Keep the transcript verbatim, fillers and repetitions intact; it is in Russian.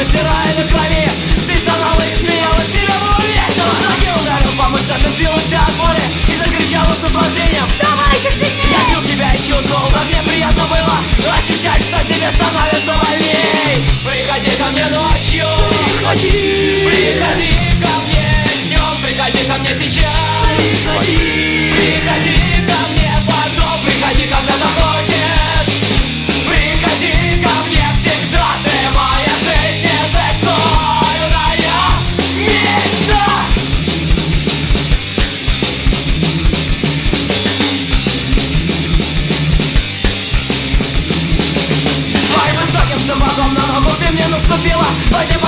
мы стирали крови. Ты стонала и смеялась, тебе было весело. Ноги ударил по мышцам, бесилась от боли и закричала с наслаждением: давай же сильнее! Я бил тебя и чувствовал, как мне приятно было ощущать, что тебе становится больней. Приходи ко мне ночью, Приходи, приходи ко мне днем, приходи ко мне сейчас, приходи, приходи ко мне потом, приходи, когда захочешь, приходи ко мне всегда, ты моя жизнь, не сексуальная мечта. Своим высоким сапогом на ногу ты мне наступила.